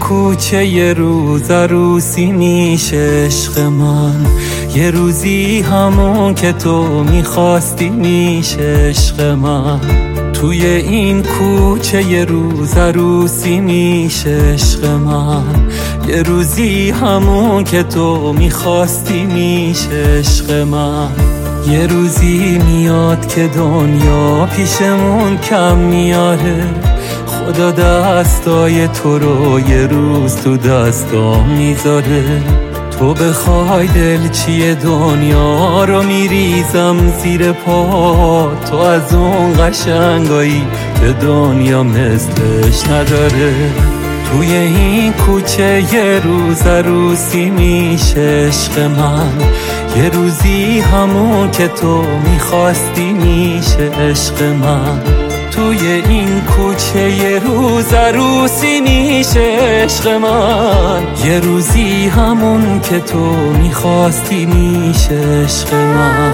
کوچه یه روز عروسی میشه عشق من، یه روزی همون که تو میخواستی میشه عشق من. توی این کوچه یه روز عروسی میشه عشق من، یه روزی همون که تو میخواستی میشه عشق من. یه روزی میاد که دنیا پیشمون کم میاره، خدا دستای تو رو یه روز تو دستام میذاره. تو بخوای دلچی دنیا رو میریزم زیر پا، تو از اون قشنگایی به دنیا مثلش نداره. توی این کوچه یه روز عروسی میشه عشق من، یه روزی همون که تو میخواستی میشه عشق من. توی این کوچه یه روز عروسی میشه عشق من، یه روزی همون که تو میخواستی میشه عشق من.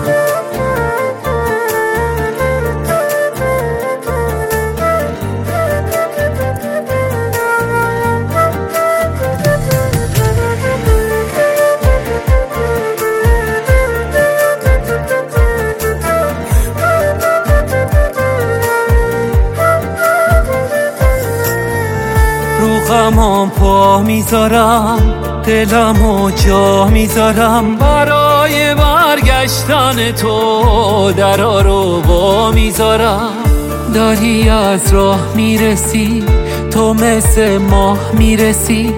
غمام پا میذارم، دلمو جا میذارم، برای برگشتن تو درا رو با میذارم. داری از راه میرسی، تو مثل ماه میرسی،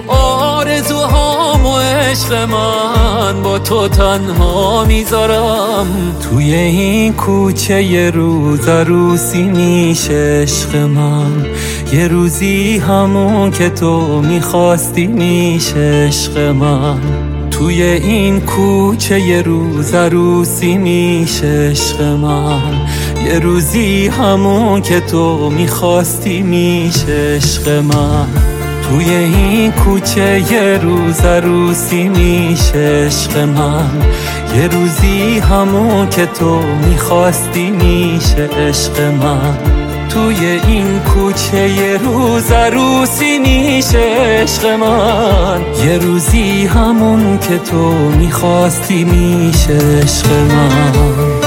آرزوهامو عشق من با تو تنها میذارم. توی این کوچه یه روز عروسی میشه عشق من، یه روزی همون که تو میخواستی میشه عشق من. توی این کوچه یه روز عروسی میشه عشق من، یه روزی همون که تو میخواستی میشه عشق من. توی این کوچه یه روز عروسی میشه عشق من، یه روزی همون که تو میخواستی میشه عشق من. توی این کوچه یه روز عروسی میشه عشق من، یه روزی همون که تو میخواستی میشه عشق من.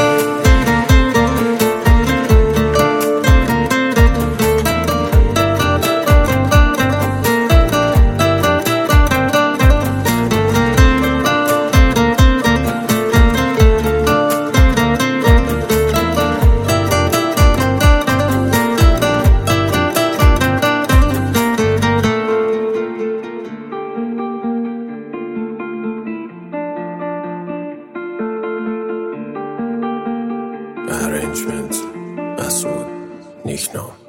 Arrangement مسعود نیکنام.